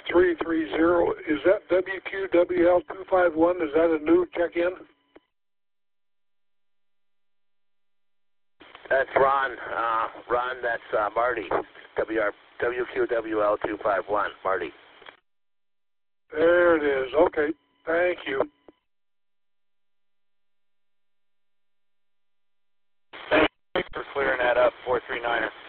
330. Is that WQWL251? Is that a new check-in? That's Ron. Ron, that's Marty. WQWL251, Marty. There it is. Okay. Thank you. Thanks for clearing that up, 439er.